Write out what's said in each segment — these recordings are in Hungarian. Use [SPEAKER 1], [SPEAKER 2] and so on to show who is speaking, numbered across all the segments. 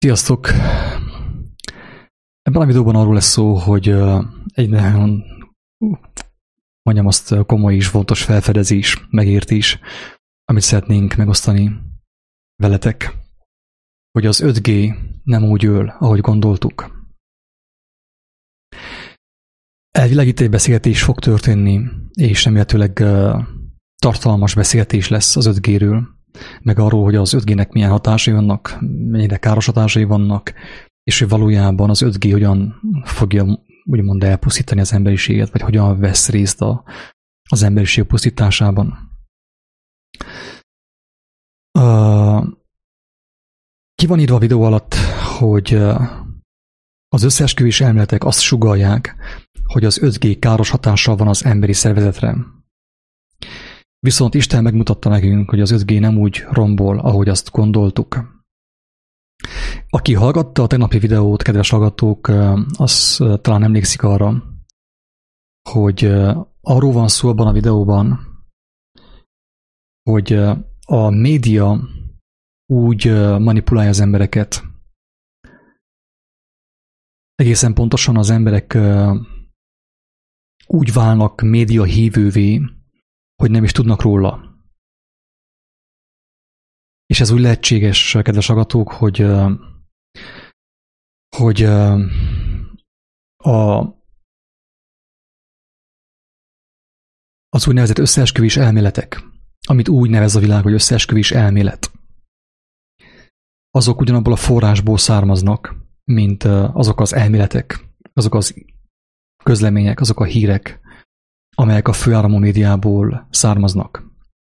[SPEAKER 1] Sziasztok! Ebben a videóban arról lesz szó, hogy egy nagyon, mondjam azt, komoly és fontos felfedezés, megértés, amit szeretnénk megosztani veletek, hogy az 5G nem úgy öl, ahogy gondoltuk. Elvileg itt egy beszélgetés fog történni, és remélhetőleg tartalmas beszélgetés lesz az 5G-ről, meg arról, hogy az 5G-nek milyen hatásai vannak, mennyire káros hatásai vannak, és hogy valójában az 5G hogyan fogja úgymond elpusztítani az emberiséget, vagy hogyan vesz részt az emberiség pusztításában. Ki van írva a videó alatt, hogy az összeesküvés elméletek azt sugallják, hogy az 5G káros hatással van az emberi szervezetre. Viszont Isten megmutatta nekünk, hogy az 5G nem úgy rombol, ahogy azt gondoltuk. Aki hallgatta a tegnapi videót, kedves hallgatók, az talán emlékszik arra, hogy arról van szó abban a videóban, hogy a média úgy manipulálja az embereket. Egészen pontosan az emberek úgy válnak média hívővé, hogy nem is tudnak róla. És ez úgy lehetséges, kedves hallgatók, hogy az úgynevezett összeesküvés elméletek, amit úgy nevez a világ, hogy összeesküvés elmélet, azok ugyanabból a forrásból származnak, mint azok az elméletek, azok az közlemények, azok a hírek, amelyek a főáramú médiából származnak.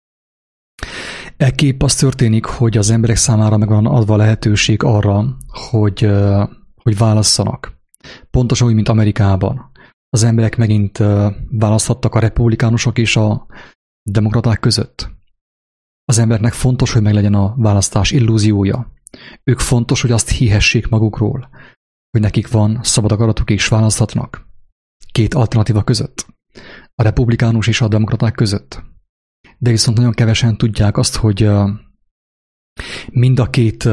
[SPEAKER 1] Ekképp az történik, hogy az emberek számára meg van adva a lehetőség arra, hogy válasszanak. Pontosan úgy, mint Amerikában. Az emberek megint választhattak a republikánusok és a demokraták között. Az embereknek fontos, hogy meglegyen a választás illúziója. Ők fontos, hogy azt hihessék magukról, hogy nekik van szabad akaratuk és választhatnak. Két alternatíva között. A republikánus és a demokraták között. De viszont nagyon kevesen tudják azt, hogy mind a két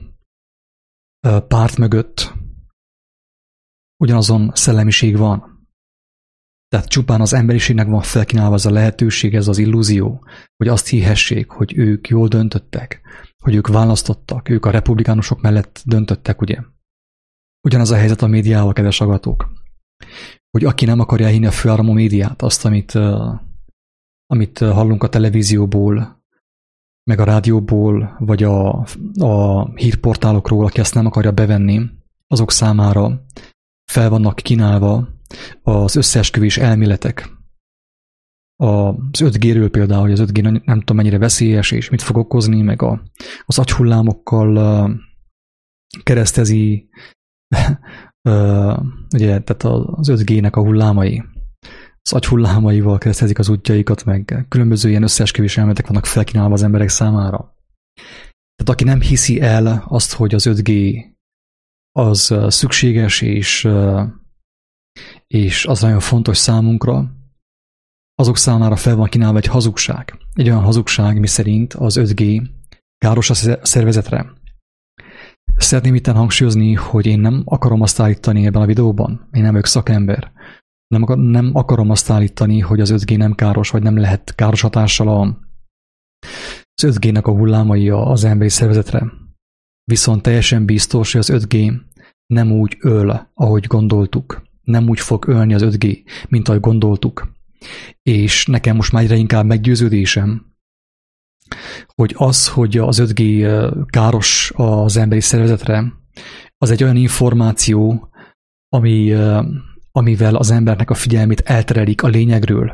[SPEAKER 1] párt mögött ugyanazon szellemiség van. Tehát csupán az emberiségnek van felkínálva ez a lehetőség, ez az illúzió, hogy azt hihessék, hogy ők jól döntöttek, hogy ők választottak, ők a republikánusok mellett döntöttek, ugye? Ugyanaz a helyzet a médiával, kedves hallgatók. Hogy aki nem akarja hinni a főáramú médiát, azt, amit hallunk a televízióból, meg a rádióból, vagy a hírportálokról, aki azt nem akarja bevenni, azok számára fel vannak kínálva az összeesküvés elméletek. Az 5G-ről például, hogy az 5G nem tudom mennyire veszélyes, és mit fog okozni, meg az agyhullámokkal keresztezi, ugye, tehát az 5G-nek a hullámai, az agyhullámaival keresztezik az útjaikat, meg különböző ilyen összeesküvés elméletek vannak felkínálva az emberek számára. Tehát aki nem hiszi el azt, hogy az 5G az szükséges, és az nagyon fontos számunkra, azok számára fel van kínálva egy hazugság. Egy olyan hazugság, miszerint az 5G káros a szervezetre. Szeretném itten hangsúlyozni, hogy én nem akarom azt állítani ebben a videóban, én nem vagyok szakember, nem akarom azt állítani, hogy az 5G nem káros, vagy nem lehet káros hatással az 5G-nek a hullámai az emberi szervezetre. Viszont teljesen biztos, hogy az 5G nem úgy öl, ahogy gondoltuk. Nem úgy fog ölni az 5G, mint ahogy gondoltuk. És nekem most már egyre inkább meggyőződésem, hogy az, hogy az 5G káros az emberi szervezetre, az egy olyan információ, amivel az embernek a figyelmét elterelik a lényegről.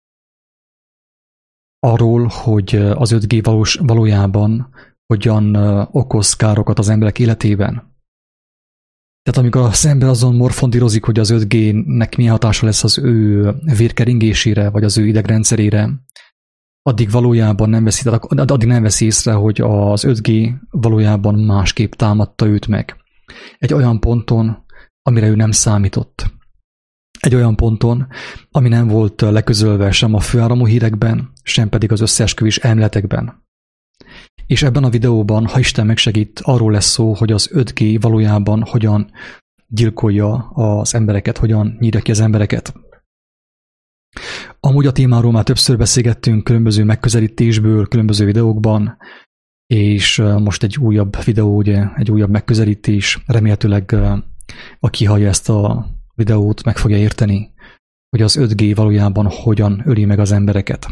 [SPEAKER 1] Arról, hogy az 5G valójában hogyan okoz károkat az emberek életében. Tehát amikor az ember azon morfondírozik, hogy az 5G-nek milyen hatása lesz az ő vérkeringésére, vagy az ő idegrendszerére, addig valójában addig nem veszi észre, hogy az 5G valójában másképp támadta őt meg. Egy olyan ponton, amire ő nem számított. Egy olyan ponton, ami nem volt leközölve sem a főáramú hírekben, sem pedig az összeesküvés elméletekben. És ebben a videóban, ha Isten megsegít, arról lesz szó, hogy az 5G valójában hogyan gyilkolja az embereket, hogyan nyírja ki az embereket. Amúgy a témáról már többször beszélgettünk különböző megközelítésből, különböző videókban, és most egy újabb videó, ugye, egy újabb megközelítés. Remélhetőleg aki hallja ezt a videót, meg fogja érteni, hogy az 5G valójában hogyan öli meg az embereket.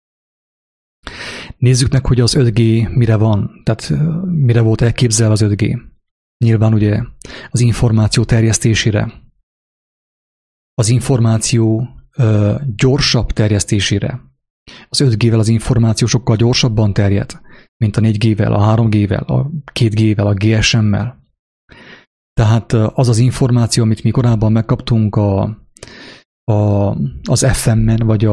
[SPEAKER 1] Nézzük meg, hogy az 5G mire van, tehát mire volt elképzelve az 5G. Nyilván ugye az információ terjesztésére, az információ gyorsabb terjesztésére. Az 5G-vel az információ sokkal gyorsabban terjed, mint a 4G-vel, a 3G-vel, a 2G-vel, a GSM-mel. Tehát az az információ, amit mi korábban megkaptunk az FM-en, vagy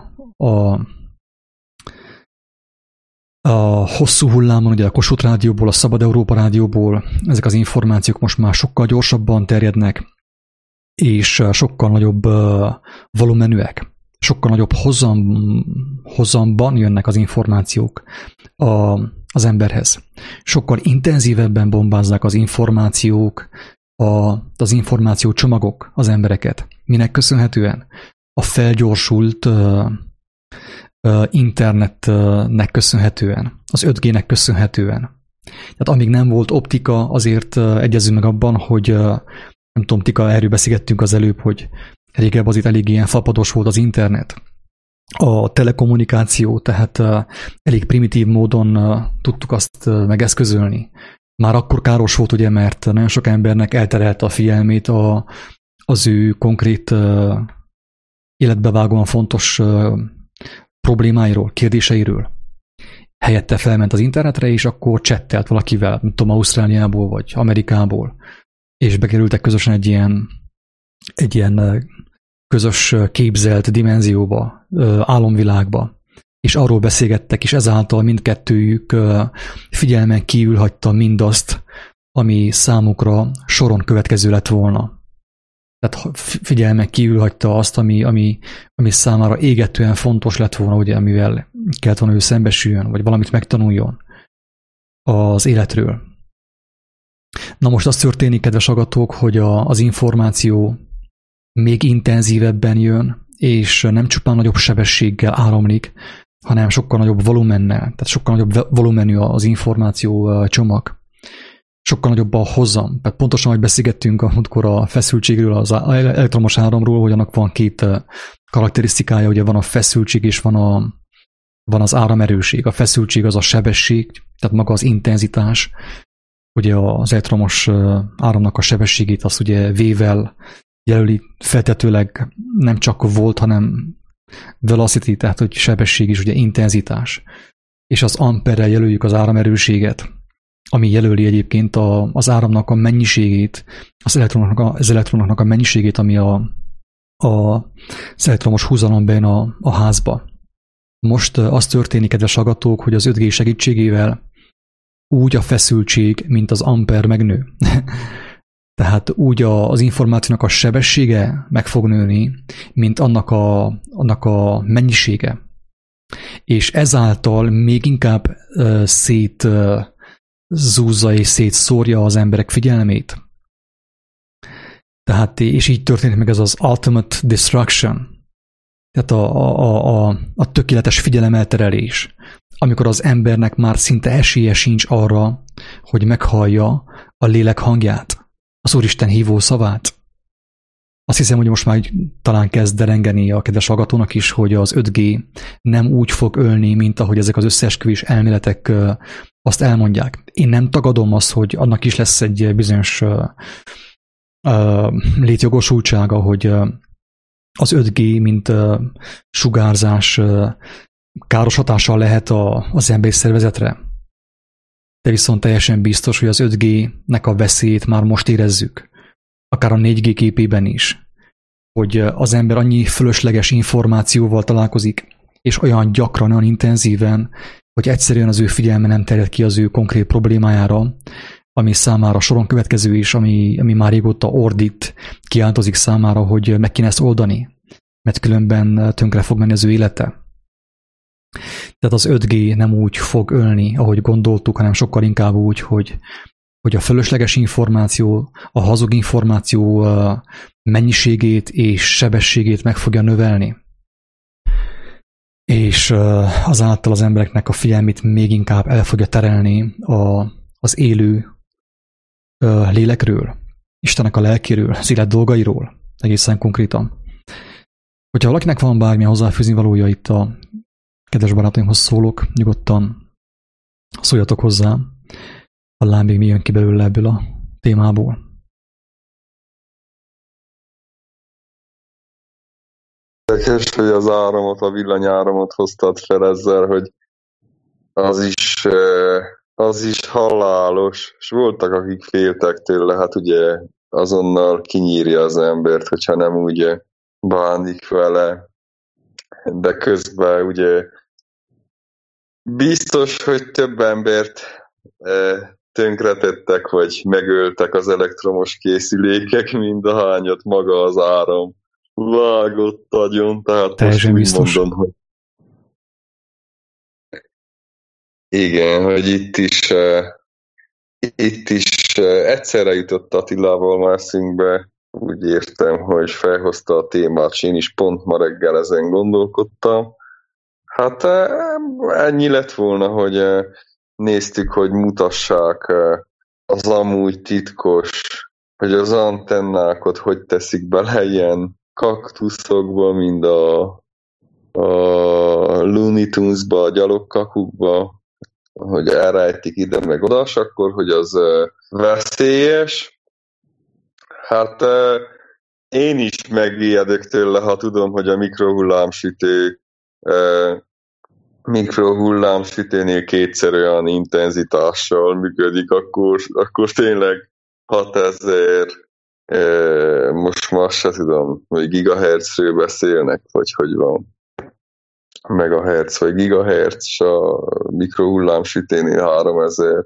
[SPEAKER 1] a hosszú hullámon, ugye a Kossuth rádióból, a Szabad Európa rádióból, ezek az információk most már sokkal gyorsabban terjednek, és sokkal nagyobb volumenűek, sokkal nagyobb hozamban jönnek az információk az emberhez. Sokkal intenzívebben bombázzák az információk, az információ csomagok az embereket. Minek köszönhetően? A felgyorsult internetnek köszönhetően, az 5G-nek köszönhetően. Tehát amíg nem volt optika, azért egyezünk meg abban, hogy nem tudom, Tika, erről beszélgettünk az előbb, hogy régebb az itt elég ilyen fapados volt az internet. A telekommunikáció, tehát elég primitív módon tudtuk azt megeszközölni. Már akkor káros volt, ugye, mert nagyon sok embernek elterelte a figyelmét az ő konkrét életbevágóan fontos problémáiról, kérdéseiről. Helyette felment az internetre, és akkor csettelt valakivel, nem tudom, Ausztráliából vagy Amerikából, és bekerültek közösen egy ilyen közös képzelt dimenzióba, álomvilágba, és arról beszélgettek, és ezáltal mindkettőjük figyelmen kívül hagyta mindazt, ami számukra soron következő lett volna. Tehát figyelmen kívül hagyta azt, ami számára égetően fontos lett volna, ugye, amivel kellett volna ő szembesüljön, vagy valamit megtanuljon az életről. Na most az történik, kedves hallgatók, hogy az információ még intenzívebben jön, és nem csupán nagyobb sebességgel áramlik, hanem sokkal nagyobb volumennel, tehát sokkal nagyobb volumenű az információ csomag. Sokkal nagyobb a hozam. Tehát pontosan, hogy beszélgettünk amikor a feszültségről, az elektromos áramról, hogy annak van két karakterisztikája, ugye van a feszültség és van az áramerőség. A feszültség az a sebesség, tehát maga az intenzitás. Ugye az elektromos áramnak a sebességét azt ugye V-vel jelöli, feltetőleg nem csak volt, hanem velocity, tehát hogy sebesség is ugye intenzitás. És az amperrel jelöljük az áramerőséget, ami jelöli egyébként az áramnak a mennyiségét, az elektronoknak a mennyiségét, ami az elektromos húzalom bejön a házba. Most az történik, kedves hallgatók, hogy az 5G segítségével úgy a feszültség, mint az amper megnő. Tehát úgy az információnak a sebessége meg fog nőni, mint annak a mennyisége. És ezáltal még inkább szétzúzza és szétszórja az emberek figyelmét. Tehát, és így történik meg ez az ultimate destruction. Tehát a tökéletes figyelemelterelés, amikor az embernek már szinte esélye sincs arra, hogy meghallja a lélek hangját, az Úristen hívó szavát. Azt hiszem, hogy most már talán kezd derengeni a kedves hallgatónak is, hogy az 5G nem úgy fog ölni, mint ahogy ezek az összeesküvés elméletek azt elmondják. Én nem tagadom azt, hogy annak is lesz egy bizonyos létjogosultsága, hogy az 5G, mint sugárzás káros hatással lehet az emberi szervezetre. De viszont teljesen biztos, hogy az 5G-nek a veszélyét már most érezzük. Akár a 4G képében is. Hogy az ember annyi fölösleges információval találkozik, és olyan gyakran, olyan intenzíven, hogy egyszerűen az ő figyelme nem terjed ki az ő konkrét problémájára, ami számára soron következő is, ami már régóta ordít, kiáltozik számára, hogy meg kéne ezt oldani, mert különben tönkre fog menni az ő élete. Tehát az 5G nem úgy fog ölni, ahogy gondoltuk, hanem sokkal inkább úgy, hogy a fölösleges információ, a hazug információ mennyiségét és sebességét meg fogja növelni. És azáltal az embereknek a figyelmét még inkább el fogja terelni az élő lélekről, Istennek a lelkéről, az élet dolgairól, egészen konkrétan. Hogyha valakinek van bármilyen hozzáfűzni valója, itt a kedves barátaimhoz szólok, nyugodtan szóljatok hozzá, hallám még mi jön ki belőle ebből a témából.
[SPEAKER 2] Érdekes, hogy az áramot, a villanyáramot hoztad fel ezzel, hogy az is halálos, és voltak, akik féltek tőle, hát ugye azonnal kinyírja az embert, hogyha nem úgy bánik vele, de közben ugye biztos, hogy több embert tönkretettek, vagy megöltek az elektromos készülékek, mint ahányat maga az áram vágott agyon, tehát
[SPEAKER 1] teljesen
[SPEAKER 2] most úgy mondom, hogy igen, hogy itt is egyszerre jutott Attilával már eszünkbe, úgy értem, hogy felhozta a témát, és én is pont ma reggel ezen gondolkodtam. Hát ennyi lett volna, hogy néztük, hogy mutassák az amúgy titkos, hogy az antennákat hogy teszik bele ilyen kaktuszokba, mind a Looney Tunes-ba, a gyalogkakukba, hogy elrejtik ide meg oda, és akkor, hogy az veszélyes. Hát én is megijedek tőle, ha tudom, hogy a mikrohullámsütőnél kétszer olyan intenzitással működik, akkor tényleg 6000, most már se tudom, hogy gigahertzről beszélnek, vagy hogy van. Megahertz vagy gigahertz, és a mikrohullámsüténél 3000,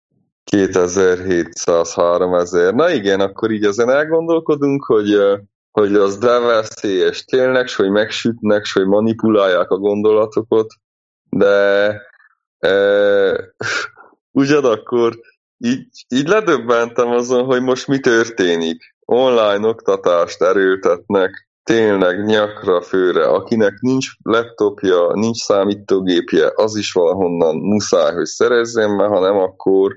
[SPEAKER 2] 2700, 3000. Na igen, akkor így ezen elgondolkodunk, hogy az de veszélyes tényleg, s hogy megsütnek, s hogy manipulálják a gondolatokat, de ugyanakkor így ledöbbentem azon, hogy most mi történik. Online oktatást erőltetnek, tényleg nyakra főre. Akinek nincs laptopja, nincs számítógépje, az is valahonnan muszáj, hogy szerezzen, mert ha nem, akkor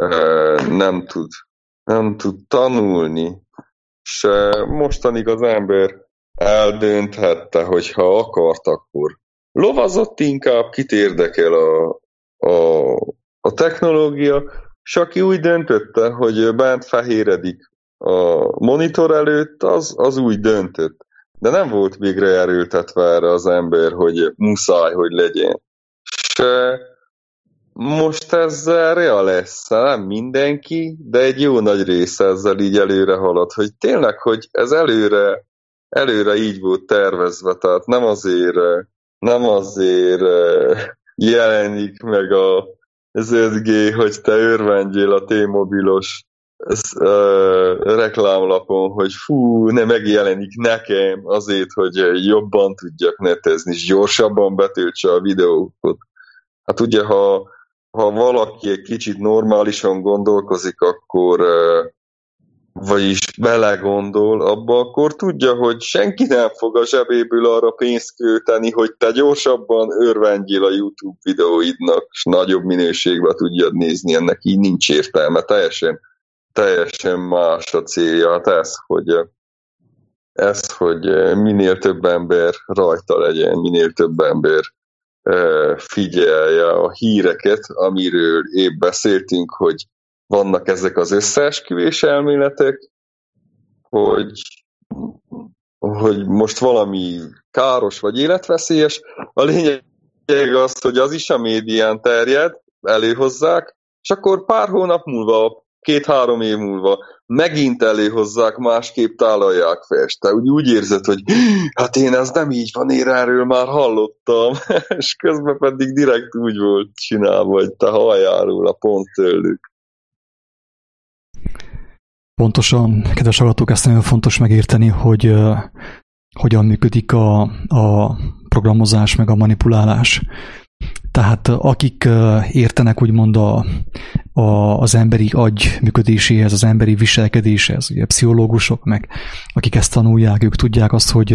[SPEAKER 2] nem tud tanulni. És mostanig az ember eldönthette, hogy ha akart, akkor lovazott inkább, kit érdekel a technológia, és aki úgy döntötte, hogy bent fehéredik a monitor előtt, az úgy döntött. De nem volt végre erőltetve erre az ember, hogy muszáj, hogy legyen. És most ezzel rea lesz, nem mindenki, de egy jó nagy része ezzel így előre halad, hogy tényleg, hogy ez előre így volt tervezve, tehát nem azért jelenik meg az 5G, hogy te örvendjél a T-mobilos reklámlapon, hogy fú, ne megjelenik nekem azért, hogy jobban tudjak netezni, és gyorsabban betöltse a videókat. Hát ugye, ha valaki egy kicsit normálisan gondolkozik, akkor vagyis belegondol abba, akkor tudja, hogy senki nem fog a zsebéből arra pénzt költeni, hogy te gyorsabban örvendjél a YouTube videóidnak, és nagyobb minőségben tudjad nézni, ennek így nincs értelme, teljesen más a célja. Hát hogy minél több ember rajta legyen, minél több ember figyelje a híreket, amiről épp beszéltünk, hogy vannak ezek az összeesküvés elméletek, hogy most valami káros vagy életveszélyes. A lényeg az, hogy az is a médián terjed, előhozzák, és akkor pár hónap múlva, 2-3 év múlva megint előhozzák, másképp tálalják fel. Te úgy érzed, hogy hát én ez nem így van, én erről már hallottam, és közben pedig direkt úgy volt csinálva, hogy te halljál róla pont tőlük.
[SPEAKER 1] Pontosan, kedves hallgatók, ezt nagyon fontos megérteni, hogy hogyan működik a programozás, meg a manipulálás. Tehát akik értenek úgymond az emberi agy működéséhez, az emberi viselkedéshez, ugye pszichológusok, meg akik ezt tanulják, ők tudják azt, hogy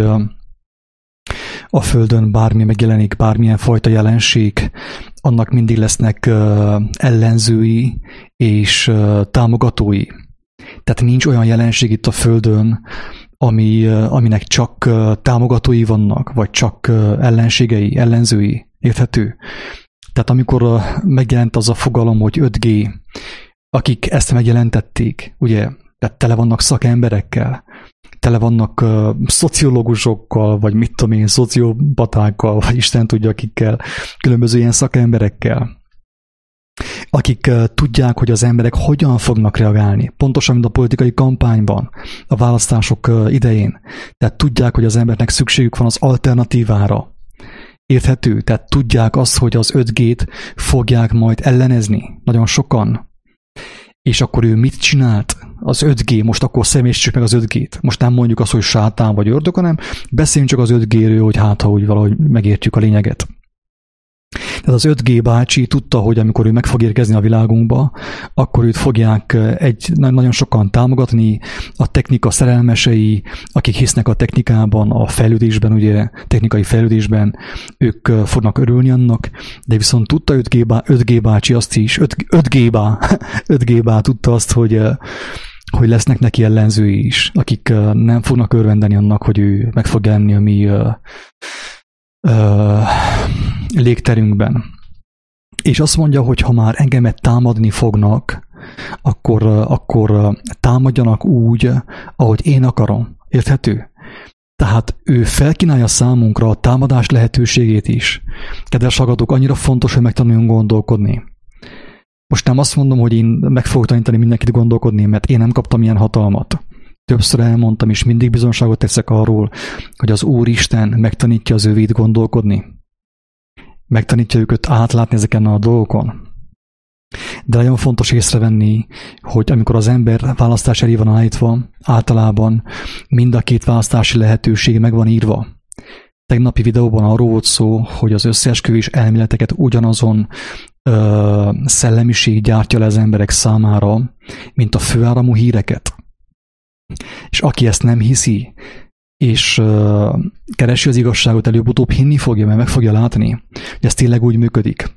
[SPEAKER 1] a Földön bármi megjelenik, bármilyen fajta jelenség, annak mindig lesznek ellenzői és támogatói. Tehát nincs olyan jelenség itt a Földön, aminek csak támogatói vannak, vagy csak ellenségei, ellenzői. Érthető? Tehát amikor megjelent az a fogalom, hogy 5G, akik ezt megjelentették, ugye, tehát tele vannak szakemberekkel, tele vannak szociológusokkal, vagy mit tudom én, szociopatákkal, vagy Isten tudja akikkel, különböző ilyen szakemberekkel, akik tudják, hogy az emberek hogyan fognak reagálni, pontosan, mint a politikai kampányban, a választások idején. Tehát tudják, hogy az embernek szükségük van az alternatívára. Érthető? Tehát tudják azt, hogy az 5G-t fogják majd ellenezni nagyon sokan. És akkor ő mit csinált? Az 5G, most akkor személyesítsük meg az 5G-t. Most nem mondjuk azt, hogy sátán vagy ördög, hanem beszéljünk csak az 5G-ről, hogy hát, ha úgy valahogy megértjük a lényeget. Tehát az 5G bácsi tudta, hogy amikor ő meg fog érkezni a világunkba, akkor őt fogják nagyon sokan támogatni, a technika szerelmesei, akik hisznek a technikában, a fejlődésben, ugye, technikai fejlődésben, ők fognak örülni annak, de viszont tudta 5G bácsi azt is, 5G bá tudta azt, hogy lesznek neki ellenzői is, akik nem fognak örvendeni annak, hogy ő meg fog jelenni a mi légterünkben. És azt mondja, hogy ha már engemet támadni fognak, akkor támadjanak úgy, ahogy én akarom. Érthető? Tehát ő felkínálja számunkra a támadás lehetőségét is. Kedves hallgatók, annyira fontos, hogy megtanuljunk gondolkodni. Most nem azt mondom, hogy én meg fogok tanítani mindenkit gondolkodni, mert én nem kaptam ilyen hatalmat. Többször elmondtam, és mindig bizonságot teszek arról, hogy az Úristen megtanítja az ővét gondolkodni. Megtanítja őket átlátni ezeken a dolgokon. De nagyon fontos észrevenni, hogy amikor az ember választás elé van állítva, általában mind a két választási lehetőség meg van írva. Tegnapi videóban arról volt szó, hogy az összeesküvés elméleteket ugyanazon szellemiség gyártja le az emberek számára, mint a főáramú híreket. És aki ezt nem hiszi, és keresi az igazságot, előbb-utóbb hinni fogja, mert meg fogja látni, hogy ez tényleg úgy működik.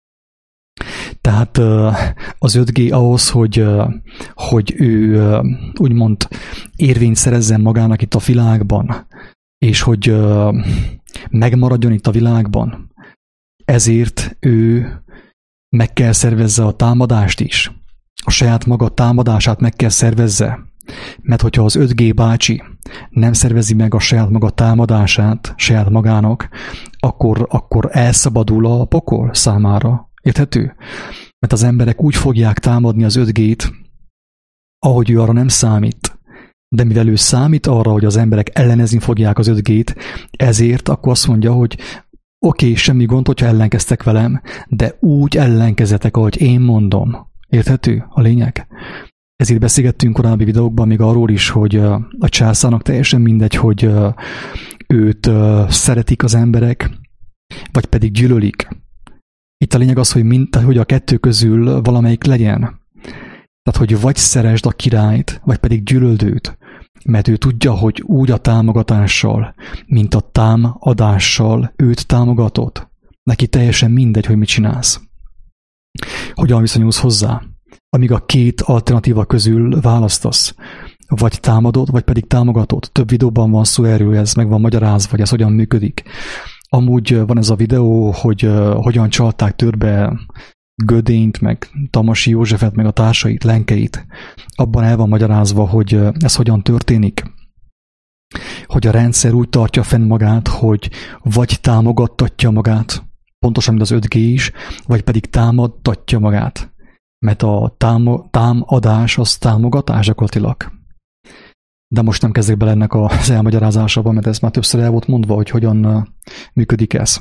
[SPEAKER 1] Tehát az 5G ahhoz, hogy ő úgymond érvényt szerezzen magának itt a világban, és hogy megmaradjon itt a világban, ezért ő meg kell szervezze a támadást is. A saját maga támadását meg kell szervezze. Mert hogyha az 5G bácsi nem szervezi meg a saját maga támadását saját magának, akkor elszabadul a pokol számára. Érthető? Mert az emberek úgy fogják támadni az 5G-t, ahogy ő arra nem számít. De mivel ő számít arra, hogy az emberek ellenezni fogják az 5G-t, ezért akkor azt mondja, hogy oké, semmi gond, hogyha ellenkeztek velem, de úgy ellenkezetek, ahogy én mondom. Érthető a lényeg? Ezért beszélgettünk korábbi videókban még arról is, hogy a császárnak teljesen mindegy, hogy őt szeretik az emberek, vagy pedig gyűlölik. Itt a lényeg az, hogy a kettő közül valamelyik legyen. Tehát, hogy vagy szeresd a királyt, vagy pedig gyűlöld őt. Mert ő tudja, hogy úgy a támogatással, mint a támadással őt támogatod. Neki teljesen mindegy, hogy mit csinálsz. Hogyan viszonyulsz hozzá? Amíg a két alternatíva közül választasz. Vagy támadod, vagy pedig támogatod. Több videóban van szó erről, ez meg van magyarázva, hogy ez hogyan működik. Amúgy van ez a videó, hogy hogyan csalták törbe Gödényt, meg Tamasi Józsefet, meg a társait, Lenkeit. Abban el van magyarázva, hogy ez hogyan történik. Hogy a rendszer úgy tartja fenn magát, hogy vagy támogattatja magát, pontosan, mint az 5G is, vagy pedig támadtatja magát. Mert a támadás az támogatás gyakorlatilag. De most nem kezdek bele ennek az elmagyarázásába, mert ez már többször el volt mondva, hogy hogyan működik ez.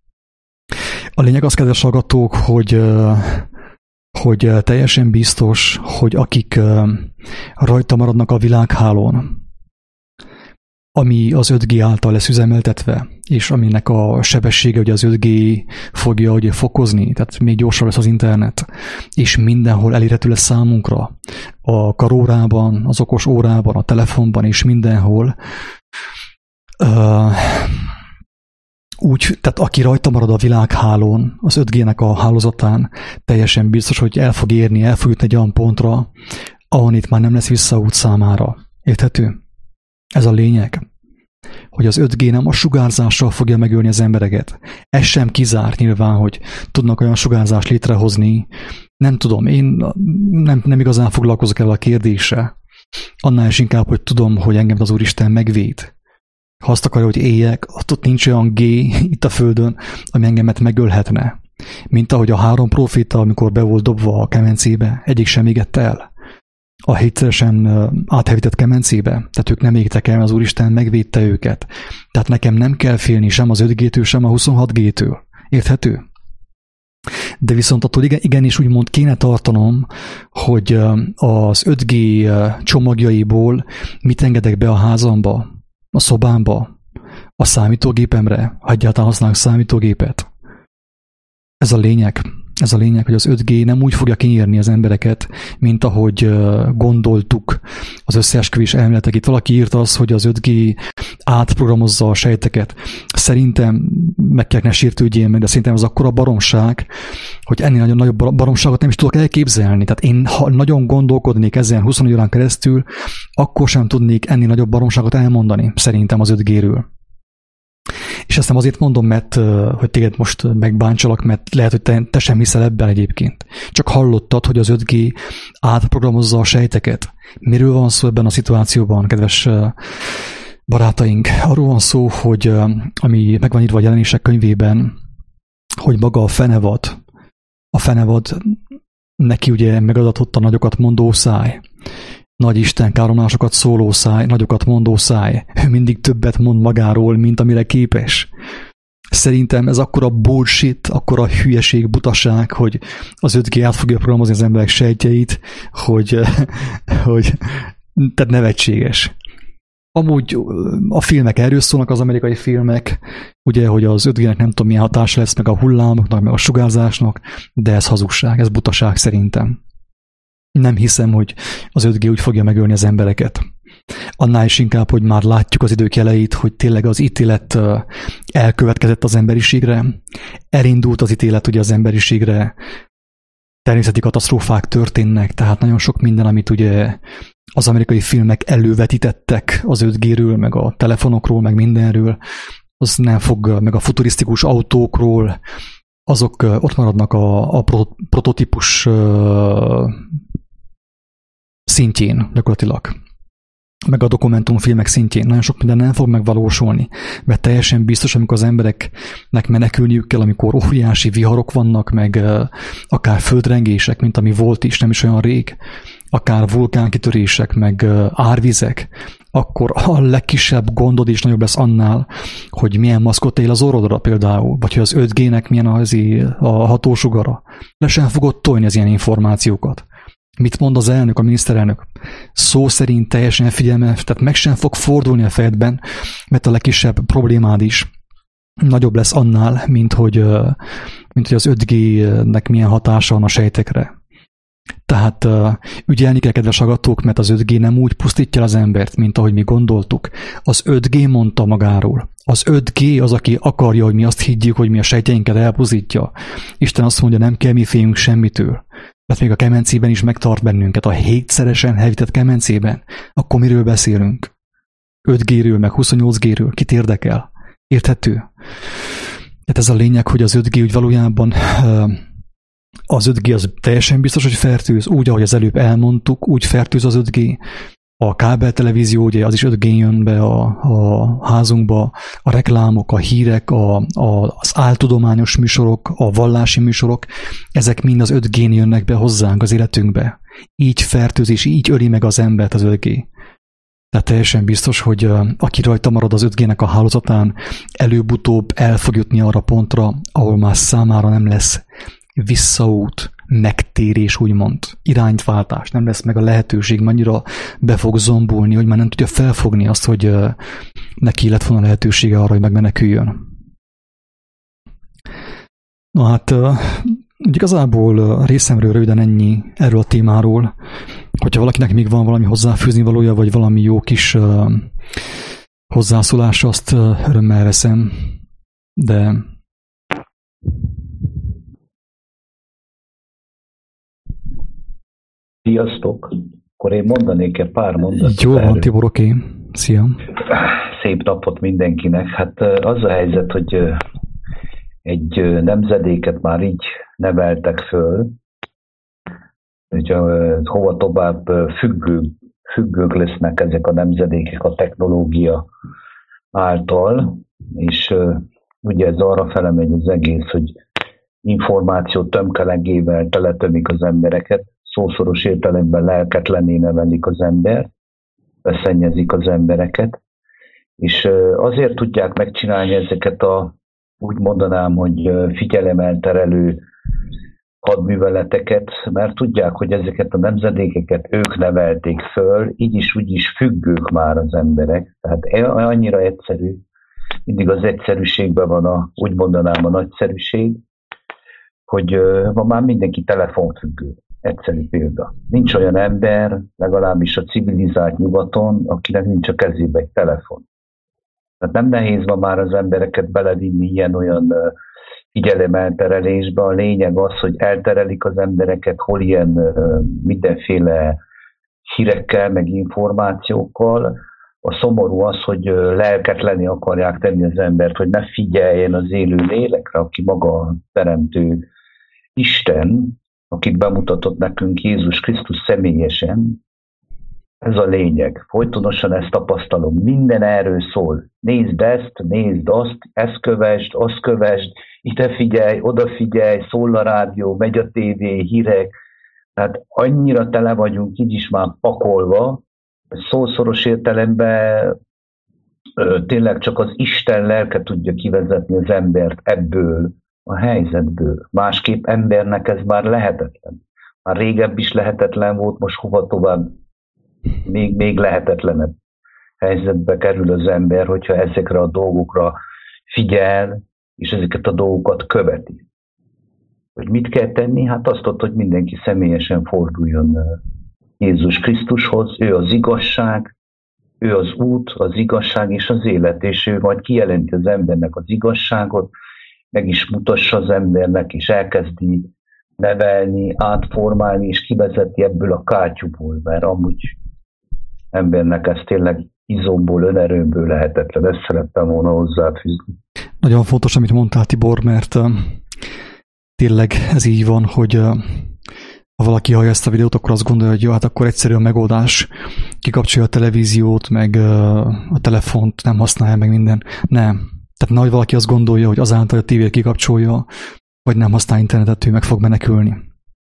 [SPEAKER 1] A lényeg az, kedves hallgatók, hogy teljesen biztos, hogy akik rajta maradnak a világhálón, ami az 5G által lesz üzemeltetve, és aminek a sebessége ugye az 5G fogja ugye fokozni, tehát még gyorsabb lesz az internet, és mindenhol elérhető lesz számunkra, a karórában, az okos órában, a telefonban, és mindenhol. Úgy, tehát aki rajta marad a világhálón, az 5G-nek a hálózatán, teljesen biztos, hogy el fog jutni egy olyan pontra, ahol itt már nem lesz visszaút számára. Érthető? Ez a lényeg, hogy az 5G nem a sugárzással fogja megölni az embereket. Ez sem kizárt nyilván, hogy tudnak olyan sugárzást létrehozni. Nem tudom, én nem igazán foglalkozok el a kérdéssel. Annál is inkább, hogy tudom, hogy engem az Úristen megvéd. Ha azt akarja, hogy éljek, ott nincs olyan G itt a Földön, ami engemet megölhetne. Mint ahogy a 3 proféta, amikor be volt dobva a kemencébe, egyik sem égett el. A 7-szeresen áthevített kemencébe, tehát ők nem égtek el, az Úristen megvédte őket. Tehát nekem nem kell félni sem az 5G-től, sem a 26G-től. Érthető? De viszont attól igenis úgymond kéne tartanom, hogy az 5G csomagjaiból mit engedek be a házamba, a szobámba, a számítógépemre, ha egyáltalán használok számítógépet. Ez a lényeg, hogy az 5G nem úgy fogja kinyírni az embereket, mint ahogy gondoltuk az összeesküvés elméletek. Itt valaki írta azt, hogy az 5G átprogramozza a sejteket. Szerintem meg kell ne sértődjél meg, de szerintem az akkora baromság, hogy ennél nagyon nagyobb baromságot nem is tudok elképzelni. Tehát én, ha nagyon gondolkodnék ezen 24 órán keresztül, akkor sem tudnék ennél nagyobb baromságot elmondani, szerintem az 5G-ről. És ezt nem azért mondom, mert hogy téged most megbántsalak, mert lehet, hogy te sem hiszel ebben egyébként. Csak hallottad, hogy az 5G átprogramozza a sejteket. Miről van szó ebben a szituációban, kedves barátaink? Arról van szó, hogy ami meg van írva a Jelenések könyvében, hogy maga a fenevad neki ugye megadatott a nagyokat mondó száj. Nagy Isten káromlásokat szóló száj, nagyokat mondó száj. Ő mindig többet mond magáról, mint amire képes. Szerintem ez akkora bullshit, akkora hülyeség, butaság, hogy az 5G át fogja programozni az emberek sejtjeit, hogy tehát nevetséges. Amúgy a filmek erről szólnak, az amerikai filmek, ugye, hogy az 5G-nek nem tudom milyen hatás lesz, meg a hullámoknak, meg a sugárzásnak, de ez hazugság, ez butaság szerintem. Nem hiszem, hogy az 5G úgy fogja megölni az embereket. Annál is inkább, hogy már látjuk az idők jeleit, hogy tényleg az ítélet elkövetkezett az emberiségre, elindult az ítélet ugye az emberiségre, természeti katasztrófák történnek, tehát nagyon sok minden, amit ugye az amerikai filmek elővetítettek az 5G-ről, meg a telefonokról, meg mindenről, az nem fog, meg a futurisztikus autókról, azok ott maradnak a prototípus szintjén gyakorlatilag, meg a dokumentumfilmek szintjén. Nagyon sok minden nem fog megvalósulni, mert teljesen biztos, amikor az embereknek menekülniük kell, amikor óriási viharok vannak, meg akár földrengések, mint ami volt is, nem is olyan rég, akár vulkánkitörések, meg árvizek, akkor a legkisebb gondod is nagyobb lesz annál, hogy milyen maszkot él az orrodra például, vagy hogy az 5G-nek milyen a hatósugara. Le sem fogod tolni az ilyen információkat. Mit mond az elnök, a miniszterelnök? Szó szerint teljesen figyelme, tehát meg sem fog fordulni a fejedben, mert a legkisebb problémád is nagyobb lesz annál, mint hogy az 5G-nek milyen hatása van a sejtekre. Tehát ügyelni kell, kedves hallgatók, mert az 5G nem úgy pusztítja az embert, mint ahogy mi gondoltuk. Az 5G mondta magáról. Az 5G az, aki akarja, hogy mi azt higgyük, hogy mi a sejtjeinket elpusztítja. Isten azt mondja, nem kell mi féljünk semmitől. Mert még a kemencében is megtart bennünket, a 7-szeresen hevített kemencében. Akkor miről beszélünk? 5G-ről, meg 28G-ről. Kit érdekel? Érthető? Tehát ez a lényeg, hogy az 5G úgy valójában... Az 5G az teljesen biztos, hogy fertőz, úgy, ahogy az előbb elmondtuk, úgy fertőz az 5G. A kábeltelevízió, ugye az is 5G jön be a házunkba, a reklámok, a hírek, az áltudományos műsorok, a vallási műsorok, ezek mind az 5G-n jönnek be hozzánk az életünkbe. Így fertőzés, így öli meg az embert az 5G. Tehát teljesen biztos, hogy aki rajta marad az 5G-nek a hálózatán, előbb-utóbb el fog jutni arra pontra, ahol már számára nem lesz visszaút, megtérés, úgymond, irányváltás, nem lesz meg a lehetőség, annyira be fog zombulni, hogy már nem tudja felfogni azt, hogy neki lett volna lehetősége arra, hogy megmeneküljön. Na hát, igazából részemről röviden ennyi erről a témáról. Hogyha valakinek még van valami hozzáfűzni valója, vagy valami jó kis hozzászólása, azt örömmel veszem, de...
[SPEAKER 3] Sziasztok! Akkor én mondanék egy pár mondatot.
[SPEAKER 1] Jó van, Tibor, oké. Szia!
[SPEAKER 3] Szép napot mindenkinek. Hát az a helyzet, hogy egy nemzedéket már így neveltek föl, hogy hova tovább függők lesznek ezek a nemzedékek a technológia által, és ugye ez arra fele megy az egész, hogy információ tömkelegével teletömik az embereket, szószoros értelemben lelketlenné nevelik az embert, beszennyezik az embereket, és azért tudják megcsinálni ezeket úgy mondanám, hogy figyelemelterelő hadműveleteket, mert tudják, hogy ezeket a nemzedékeket ők nevelték föl, így is úgy is függők már az emberek. Tehát annyira egyszerű, mindig az egyszerűségben van úgy mondanám a nagyszerűség, hogy ma már mindenki telefonfüggő. Egyszerű példa. Nincs olyan ember, legalábbis a civilizált nyugaton, akinek nincs a kezébe egy telefon. Tehát nem nehéz ma már az embereket belevinni ilyen-olyan figyelemelterelésbe. A lényeg az, hogy elterelik az embereket, hol ilyen mindenféle hírekkel, meg információkkal. A szomorú az, hogy lelketlenné akarják tenni az embert, hogy ne figyeljen az élő lélekre, aki maga a teremtő Isten, akit bemutatott nekünk Jézus Krisztus személyesen. Ez a lényeg. Folytonosan ezt tapasztalom. Minden erről szól. Nézd ezt, nézd azt, ezt kövesd, azt kövesd, ide figyelj, oda figyelj, szól a rádió, megy a tévé, hírek. Tehát annyira tele vagyunk így is már pakolva, szószoros értelemben tényleg csak az Isten lelke tudja kivezetni az embert ebből a helyzetből. Másképp embernek ez már lehetetlen. Már régebb is lehetetlen volt, most hova tovább még lehetetlenebb helyzetbe kerül az ember, hogyha ezekre a dolgokra figyel, és ezeket a dolgokat követi. Hogy mit kell tenni? Hát azt ott, hogy mindenki személyesen forduljon Jézus Krisztushoz, ő az igazság, ő az út, az igazság és az élet, és ő majd kijelenti az embernek az igazságot, meg is mutassa az embernek, és elkezdi nevelni, átformálni, és kivezeti ebből a kátyúból, mert amúgy embernek ez tényleg izomból, önerőmből lehetetlen. Ezt szerettem volna hozzáfűzni.
[SPEAKER 1] Nagyon fontos, amit mondtál, Tibor, mert tényleg ez így van, hogy ha valaki hallja ezt a videót, akkor azt gondolja, hogy jó, hát akkor egyszerű a megoldás, kikapcsolja a televíziót, meg a telefont, nem használja meg minden. Nem. Tehát nehogy valaki azt gondolja, hogy azáltal, hogy a tévét kikapcsolja, vagy nem használ internetet, ő meg fog menekülni.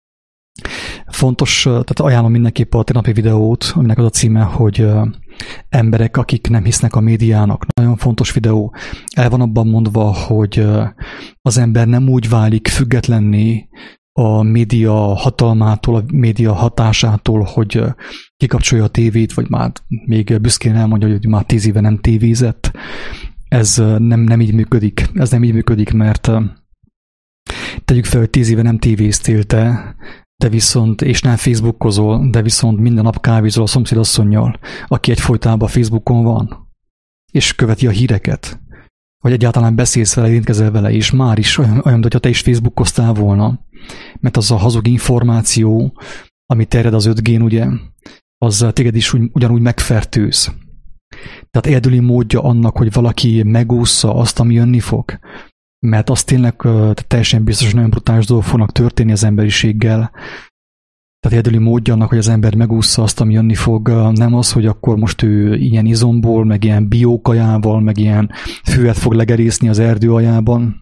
[SPEAKER 1] Fontos, tehát ajánlom mindenképp a tegnapi videót, aminek az a címe, hogy emberek, akik nem hisznek a médiának. Nagyon fontos videó. El van abban mondva, hogy az ember nem úgy válik függetlenné a média hatalmától, a média hatásától, hogy kikapcsolja a tévét, vagy már még büszkén elmondja, hogy már 10 éve nem tévézett. Ez nem így működik. Ez nem így működik, mert tegyük fel, hogy 10 éve nem tévéztél te, de viszont, és nem Facebookozol, de viszont minden nap kávézol a szomszédasszonnyal, aki egyfolytában Facebookon van, és követi a híreket, vagy egyáltalán beszélsz vele, érintkezel vele, és már is olyan, hogyha te is Facebookoztál volna, mert az a hazug információ, ami terjed az 5G-n, ugye, az téged is ugyanúgy megfertőz. Tehát egyedüli módja annak, hogy valaki megúszza azt, ami jönni fog, mert az tényleg teljesen biztos, hogy nagyon brutális dolgok fognak történni az emberiséggel. Tehát egyedüli módja annak, hogy az ember megúszza azt, ami jönni fog, nem az, hogy akkor most ő ilyen izomból, meg ilyen biókajával, meg ilyen füvet fog legerészni az erdő aljában,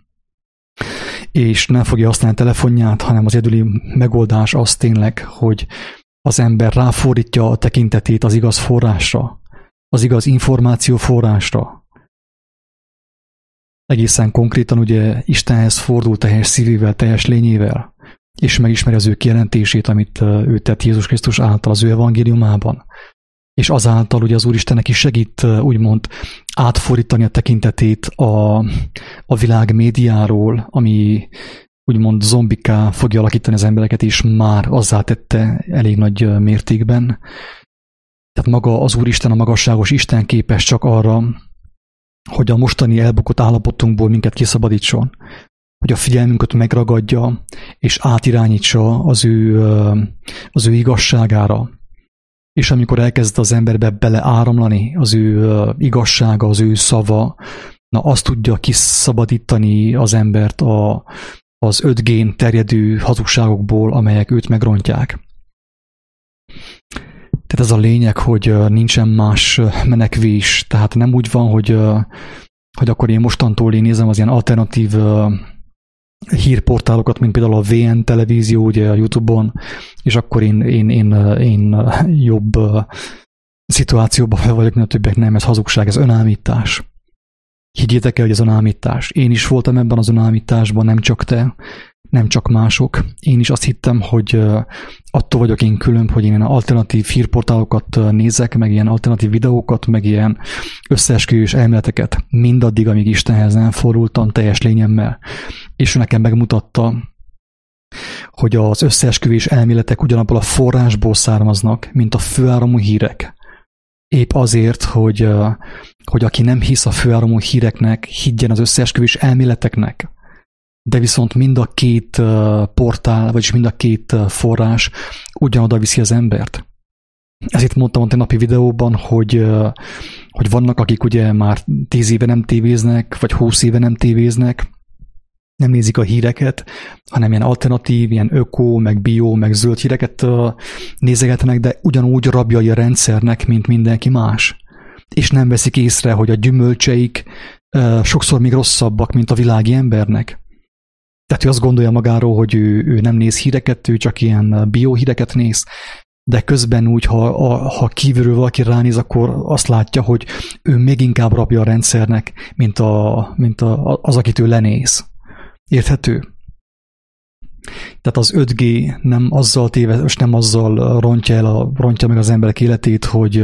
[SPEAKER 1] és nem fogja használni a telefonját, hanem az egyedüli megoldás az tényleg, hogy az ember ráfordítja a tekintetét az igaz forrásra, az igaz információ forrásra. Egészen konkrétan ugye Istenhez fordul teljes szívével, teljes lényével, és megismeri az ő kijelentését, amit ő tett Jézus Krisztus által az ő evangéliumában. És azáltal ugye az Úristennek is segít úgymond átfordítani a tekintetét a világ médiáról, ami úgymond zombiká fogja alakítani az embereket, és már azzá tette elég nagy mértékben. Tehát maga az Úristen, a magasságos Isten képes csak arra, hogy a mostani elbukott állapotunkból minket kiszabadítson, hogy a figyelmünket megragadja, és átirányítsa az ő igazságára. És amikor elkezd az emberbe beleáramlani az ő igazsága, az ő szava, na azt tudja kiszabadítani az embert az 5G-n terjedő hazugságokból, amelyek őt megrontják. Tehát ez a lényeg, hogy nincsen más menekvés. Tehát nem úgy van, hogy akkor én mostantól nézem az ilyen alternatív hírportálokat, mint például a VN televízió, ugye a YouTube-on, és akkor én jobb szituációban fel vagyok, mint a többiek. Nem, ez hazugság, ez önállítás. Higgyétek el, hogy ez önállítás. Én is voltam ebben az önállításban, nem csak te, nem csak mások. Én is azt hittem, hogy attól vagyok én különb, hogy én ilyen alternatív hírportálokat nézek, meg ilyen alternatív videókat, meg ilyen összeesküvés elméleteket, mindaddig, amíg Istenhez nem fordultam teljes lényemmel. És ő nekem megmutatta, hogy az összeesküvés elméletek ugyanabból a forrásból származnak, mint a főáramú hírek. Épp azért, hogy aki nem hisz a főáramú híreknek, higgyen az összeesküvés elméleteknek. De viszont mind a két portál, vagyis mind a két forrás ugyanoda viszi az embert. Ezért mondtam a tegnapi videóban, hogy vannak, akik ugye már 10 éve nem tévéznek, vagy 20 éve nem tévéznek, nem nézik a híreket, hanem ilyen alternatív, ilyen öko, meg bio, meg zöld híreket nézegetnek, de ugyanúgy rabjai a rendszernek, mint mindenki más. És nem veszik észre, hogy a gyümölcseik sokszor még rosszabbak, mint a világi embernek. Tehát ő azt gondolja magáról, hogy ő nem néz híreket, ő csak ilyen biohíreket néz, de közben úgy, ha kívülről valaki ránéz, akkor azt látja, hogy ő még inkább rabja a rendszernek, mint az, akit ő lenéz. Érthető? Tehát az 5G nem azzal téves, nem azzal rontja meg az emberek életét, hogy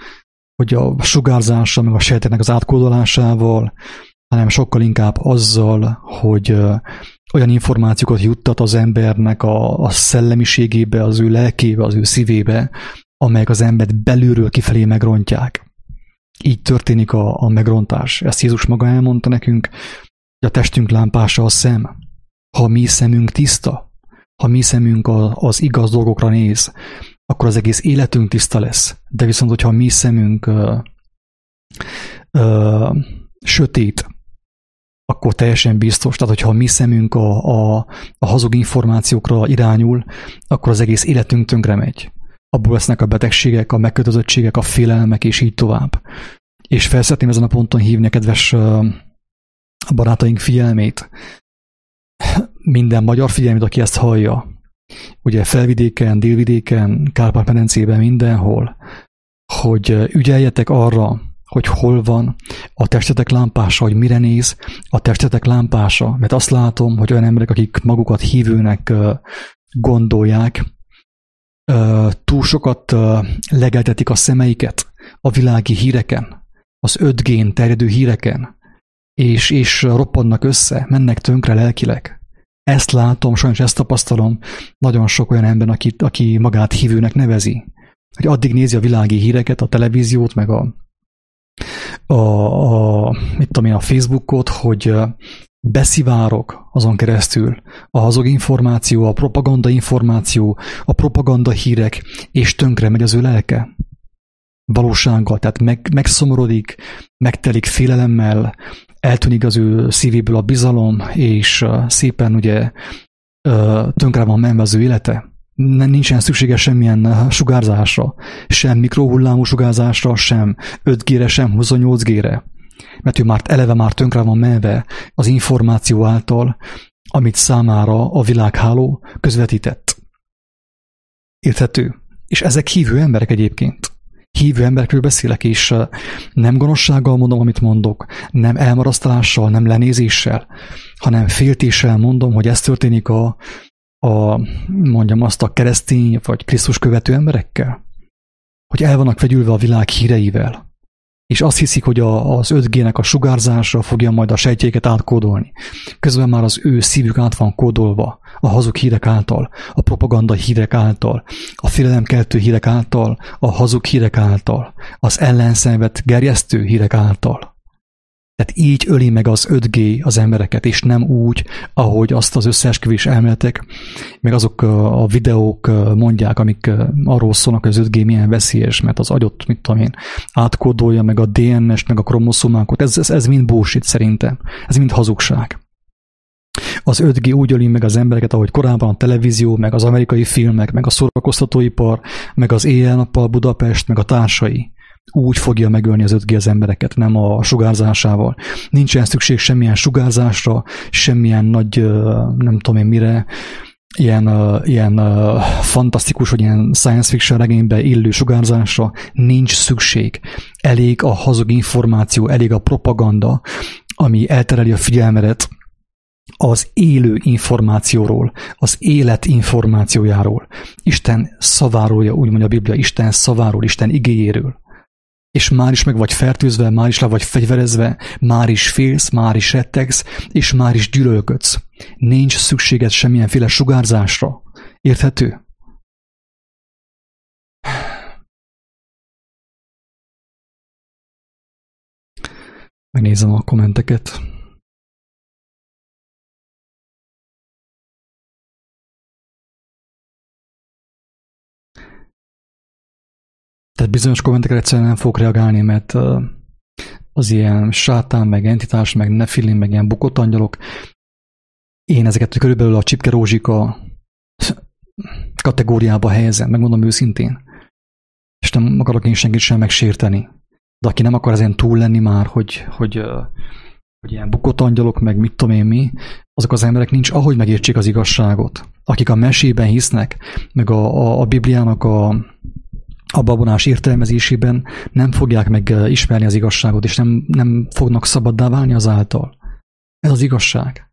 [SPEAKER 1] a sugárzással, meg a sejteknek az átkódolásával, hanem sokkal inkább azzal, hogy olyan információkat juttat az embernek a szellemiségébe, az ő lelkébe, az ő szívébe, amelyek az embert belülről kifelé megrontják. Így történik a megrontás. Ezt Jézus maga elmondta nekünk, hogy a testünk lámpása a szem. Ha mi szemünk tiszta, ha mi szemünk az igaz dolgokra néz, akkor az egész életünk tiszta lesz. De viszont, hogyha a mi szemünk sötét, akkor teljesen biztos. Tehát, hogyha a mi szemünk a hazug információkra irányul, akkor az egész életünk tönkre megy. Abból lesznek a betegségek, a megkötözöttségek, a félelmek, és így tovább. És fel szeretném ezen a ponton hívni a kedves barátaink figyelmét, minden magyar figyelmét, aki ezt hallja. Ugye felvidéken, délvidéken, Kárpát-medencében, mindenhol, hogy ügyeljetek arra, hogy hol van a testetek lámpása, hogy mire néz a testetek lámpása. Mert azt látom, hogy olyan emberek, akik magukat hívőnek gondolják, túl sokat legeltetik a szemeiket a világi híreken, az 5G-n terjedő híreken, és roppannak össze, mennek tönkre lelkileg. Ezt látom, sajnos ezt tapasztalom nagyon sok olyan ember, aki magát hívőnek nevezi. Hogy addig nézi a világi híreket, a televíziót, meg a Facebookot, hogy beszivárog azon keresztül a hazug információ, a propaganda információ, a propaganda hírek, és tönkre megy az ő lelke. Valósággal, tehát megszomorodik, megtelik félelemmel, eltűnik az ő szívéből a bizalom, és szépen ugye tönkre van menve az ő élete. Nincsen szüksége semmilyen sugárzásra, sem mikrohullámú sugárzásra, sem 5G-re, sem 28G-re. Mert ő már eleve tönkre van menve az információ által, amit számára a világháló közvetített. Érthető? És ezek hívő emberek egyébként. Hívő emberekről beszélek, és nem gonoszsággal mondom, amit mondok, nem elmarasztalással, nem lenézéssel, hanem féltéssel mondom, hogy ez történik mondjam azt, a keresztény vagy Krisztus követő emberekkel? Hogy el vannak vegyülve a világ híreivel, és azt hiszik, hogy az 5G-nek a sugárzásra fogja majd a sejtjeiket átkódolni. Közben már az ő szívük át van kódolva a hazug hírek által, a propaganda hírek által, a félelemkeltő hírek által, a hazug hírek által, az ellenszenvet gerjesztő hírek által. Tehát így öli meg az 5G az embereket, és nem úgy, ahogy azt az összeesküvés elméletek, meg azok a videók mondják, amik arról szólnak, hogy az 5G milyen veszélyes, mert az agyot, mit tudom én, átkódolja, meg a DNS-t, meg a kromoszomákat. Ez mind bullshit szerintem. Ez mind hazugság. Az 5G úgy öli meg az embereket, ahogy korábban a televízió, meg az amerikai filmek, meg a szórakoztatóipar, meg az éjjel-nappal Budapest, meg a társai. Úgy fogja megölni az 5G az embereket, nem a sugárzásával. Nincsen szükség semmilyen sugárzásra, semmilyen nagy, nem tudom én mire, ilyen fantasztikus, vagy ilyen science fiction regénybe illő sugárzásra nincs szükség. Elég a hazug információ, elég a propaganda, ami eltereli a figyelmedet az élő információról, az élet információjáról, Isten szaváról, úgy mondja a Biblia, Isten szaváról, Isten igéjéről. És már is meg vagy fertőzve, már is le vagy fegyverezve, már is félsz, már is rettegsz, és már is gyűlölködsz. Nincs szükséged semmilyenféle sugárzásra. Érthető? Megnézem a kommenteket. Tehát bizonyos kommentekre egyszerűen nem fogok reagálni, mert az ilyen sátán, meg entitás, meg nefilim, meg ilyen bukott angyalok, én ezeket körülbelül a csipke rózsika kategóriába helyezem, megmondom őszintén. És nem akarok én senkit sem megsérteni. De aki nem akar ezen túl lenni már, hogy ilyen bukott angyalok, meg mit tudom én mi, azok az emberek nincs ahogy megértsék az igazságot. Akik a mesében hisznek, meg a Bibliának a babonás értelmezésében nem fogják meg ismerni az igazságot, és nem fognak szabaddá válni azáltal. Ez az igazság.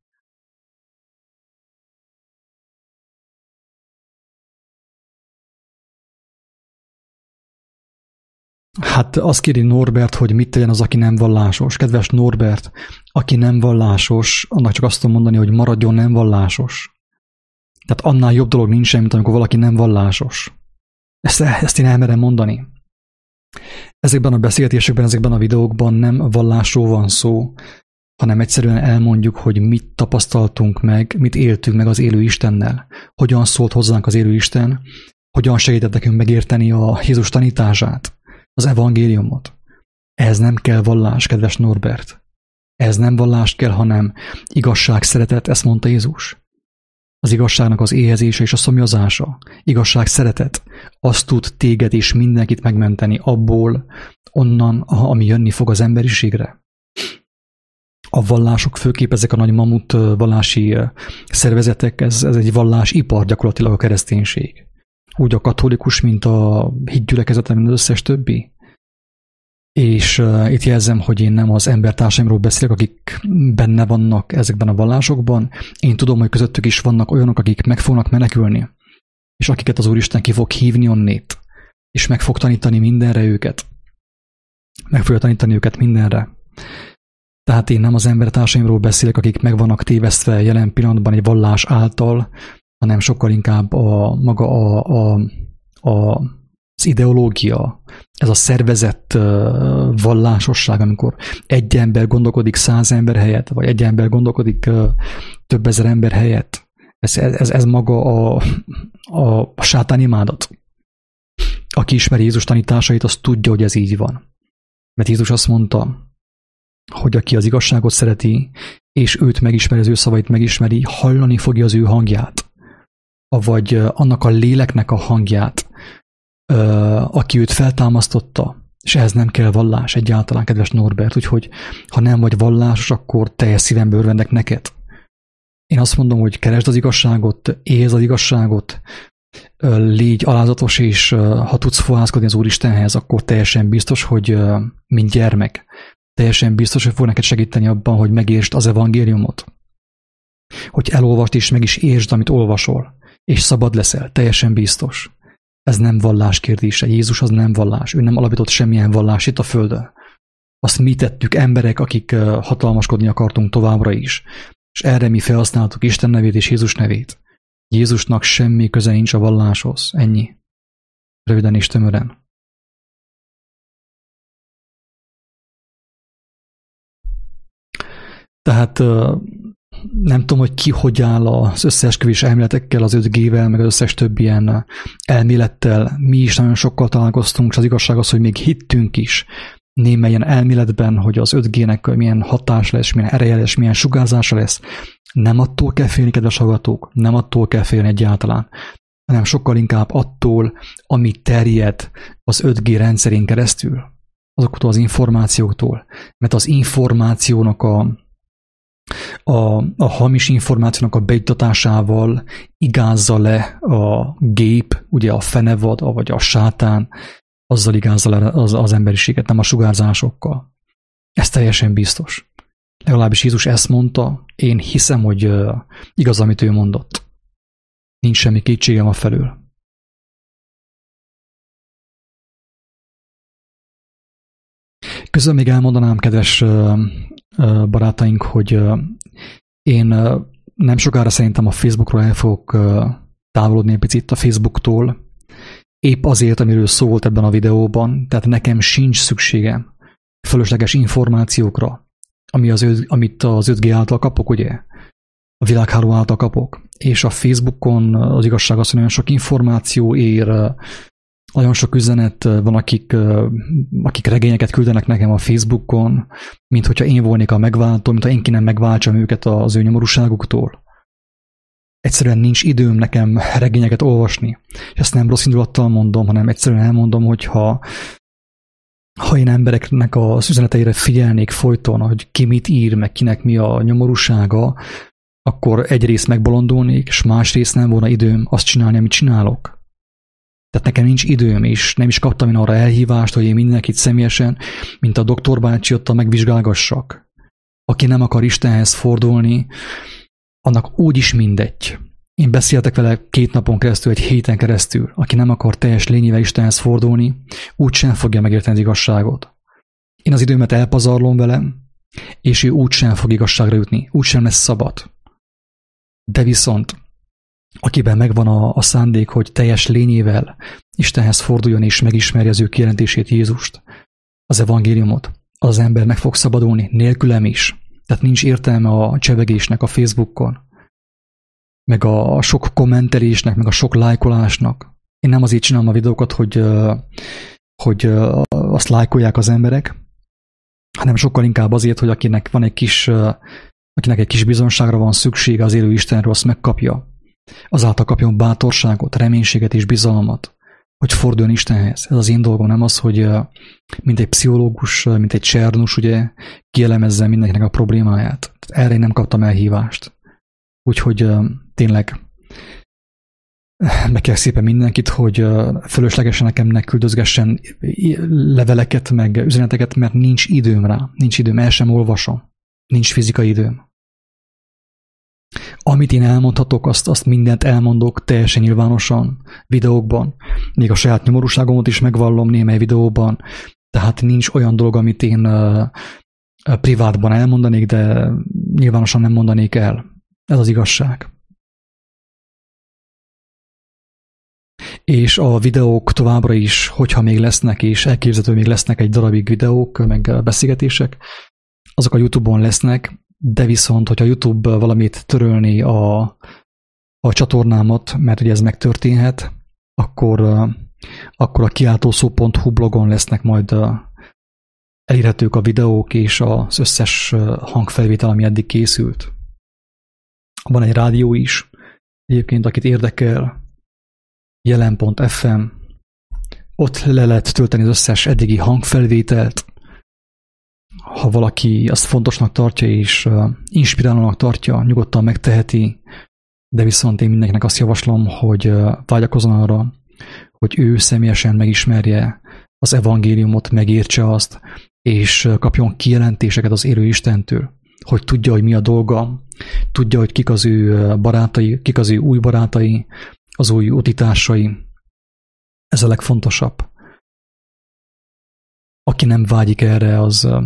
[SPEAKER 1] Hát azt kéri Norbert, hogy mit tegyen az, aki nem vallásos. Kedves Norbert, aki nem vallásos, annak csak azt tudom mondani, hogy maradjon nem vallásos. Tehát annál jobb dolog nincsen, mint amikor valaki nem vallásos. Ezt én elmerem mondani. Ezekben a beszélgetésekben, ezekben a videókban nem vallásról van szó, hanem egyszerűen elmondjuk, hogy mit tapasztaltunk meg, mit éltünk meg az élő Istennel, hogyan szólt hozzánk az élő Isten, hogyan segített nekünk megérteni a Jézus tanítását, az evangéliumot. Ez nem kell vallás, kedves Norbert. Ez nem vallást kell, hanem igazság, szeretet, ezt mondta Jézus. Az igazságnak az éhezése és a szomjazása, igazság, szeretet, azt tud téged és mindenkit megmenteni abból, onnan, ami jönni fog az emberiségre. A vallások, főképp ezek a nagy mamut vallási szervezetek, ez egy vallásipar gyakorlatilag a kereszténység. Úgy a katolikus, mint a hitgyülekezete, mint az összes többi. És itt jelzem, hogy én nem az embertársaimról beszélek, akik benne vannak ezekben a vallásokban. Én tudom, hogy közöttük is vannak olyanok, akik meg fognak menekülni, és akiket az Úristen ki fog hívni onnét, és meg fog tanítani mindenre őket. Meg fogja tanítani őket mindenre. Tehát én nem az embertársaimról beszélek, akik meg vannak tévesztve jelen pillanatban egy vallás által, hanem sokkal inkább az ideológia, ez a szervezett vallásosság, amikor egy ember gondolkodik 100 ember helyett, vagy egy ember gondolkodik több ezer ember helyett. Ez maga a sátánimádat. Aki ismeri Jézus tanításait, az tudja, hogy ez így van. Mert Jézus azt mondta, hogy aki az igazságot szereti, és őt megismeri, az ő szavait megismeri, hallani fogja az ő hangját. Vagy annak a léleknek a hangját, aki őt feltámasztotta, és ehhez nem kell vallás egyáltalán, kedves Norbert, úgyhogy ha nem vagy vallásos, akkor teljes szívemből örvendek neked. Én azt mondom, hogy keresd az igazságot, éhezd az igazságot, légy alázatos, és ha tudsz fohászkodni az Úristenhez, akkor teljesen biztos, hogy mint gyermek, teljesen biztos, hogy fog neked segíteni abban, hogy megértsd az evangéliumot. hogy elolvasd és meg is értsd, amit olvasol, és szabad leszel, teljesen biztos. Ez nem vallás kérdése. Jézus az nem vallás. Ő nem alapított semmilyen vallás itt a földön. Azt mi tettük, emberek, akik hatalmaskodni akartunk továbbra is. És erre mi felhasználtuk Isten nevét és Jézus nevét. Jézusnak semmi köze nincs a valláshoz. Ennyi. Röviden és tömören. Tehát nem tudom, hogy ki hogy áll az összeesküvés elméletekkel, az 5G-vel, meg az összes több ilyen elmélettel. Mi is nagyon sokkal találkoztunk, és az igazság az, hogy még hittünk is némelyen elméletben, hogy az 5G-nek milyen hatás lesz, milyen ereje lesz, milyen sugárzása lesz. Nem attól kell félni, kedves hallgatók, nem attól kell félni egyáltalán, hanem sokkal inkább attól, ami terjed az 5G rendszerén keresztül, azoktól az információktól, mert az információnak a hamis információnak a beiktatásával igázza le a gép, ugye a fenevad, vagy a sátán, azzal igázza le az emberiséget, nem a sugárzásokkal. Ez teljesen biztos. Legalábbis Jézus ezt mondta, én hiszem, hogy igaz, amit ő mondott. Nincs semmi kétségem afelől. Közben még elmondanám, kedves barátaink, hogy én nem sokára szerintem a Facebookról el fogok távolodni egy picit a Facebooktól, épp azért, amiről szó volt ebben a videóban, tehát nekem sincs szükségem fölösleges információkra, amit az 5G által kapok, ugye? A világháló által kapok. És a Facebookon az igazság az, hogy nagyon sok információ ér, nagyon sok üzenet van, akik regényeket küldenek nekem a Facebookon, mint hogyha én volnék a megváltó, mint ha én kéne megváltsam őket az ő nyomorúságuktól. Egyszerűen nincs időm nekem regényeket olvasni. És ezt nem rossz indulattal mondom, hanem egyszerűen elmondom, hogy ha én embereknek az üzeneteire figyelnék folyton, hogy ki mit ír, meg kinek mi a nyomorúsága, akkor egyrészt megbolondulnék, és másrészt nem volna időm azt csinálni, amit csinálok. Tehát nekem nincs időm, és nem is kaptam én arra elhívást, hogy én mindenkit személyesen, mint a doktor bácsi ott megvizsgálgassak. Aki nem akar Istenhez fordulni, annak úgyis mindegy. Én beszéltek vele 2 napon keresztül, 1 héten keresztül. Aki nem akar teljes lényével Istenhez fordulni, úgysem fogja megérteni az igazságot. Én az időmet elpazarlom velem, és ő úgysem fog igazságra jutni, úgysem lesz szabad. De viszont, akiben megvan a szándék, hogy teljes lényével Istenhez forduljon és megismerje az ő kijelentését, Jézust, az evangéliumot, az ember meg fog szabadulni, nélkülem is. Tehát nincs értelme a csevegésnek a Facebookon, meg a sok kommentelésnek, meg a sok lájkolásnak. Én nem azért csinálom a videókat, hogy azt lájkolják az emberek, hanem sokkal inkább azért, hogy akinek egy kis bizonságra van szüksége az élő Istenről, azt megkapja. Azáltal kapjon bátorságot, reménységet és bizalmat, hogy forduljon Istenhez. Ez az én dolgom, nem az, hogy mint egy pszichológus, mint egy csernus, ugye, kielemezze mindenkinek a problémáját. Erre én nem kaptam elhívást. Úgyhogy tényleg meg kell szépen mindenkit, hogy fölöslegesen nekem ne küldözgessen leveleket, meg üzeneteket, mert nincs időm rá. Nincs időm, el sem olvasom. Nincs fizikai időm. Amit én elmondhatok, azt mindent elmondok teljesen nyilvánosan, videókban. Még a saját nyomorúságomat is megvallom némely videóban. Tehát nincs olyan dolog, amit én privátban elmondanék, de nyilvánosan nem mondanék el. Ez az igazság. És a videók továbbra is, hogyha még lesznek, és elképzelhető még lesznek egy darabig videók, meg beszélgetések, azok a YouTube-on lesznek, de viszont, hogyha YouTube valamit törölni a csatornámat, mert ugye ez megtörténhet, akkor a kiáltószó.hu blogon lesznek majd elérhetők a videók és az összes hangfelvétel, ami eddig készült. Van egy rádió is, egyébként akit érdekel, jelen.fm, ott le lehet tölteni az összes eddigi hangfelvételt. Ha valaki azt fontosnak tartja és inspirálónak tartja, nyugodtan megteheti, de viszont én mindenkinek azt javaslom, hogy vágyakozzon arra, hogy ő személyesen megismerje az evangéliumot, megértse azt, és kapjon kijelentéseket az élő Istentől. hogy tudja, hogy mi a dolga, tudja, hogy kik az ő barátai, kik az ő új barátai, az új utitársai. Ez a legfontosabb. Aki nem vágyik erre,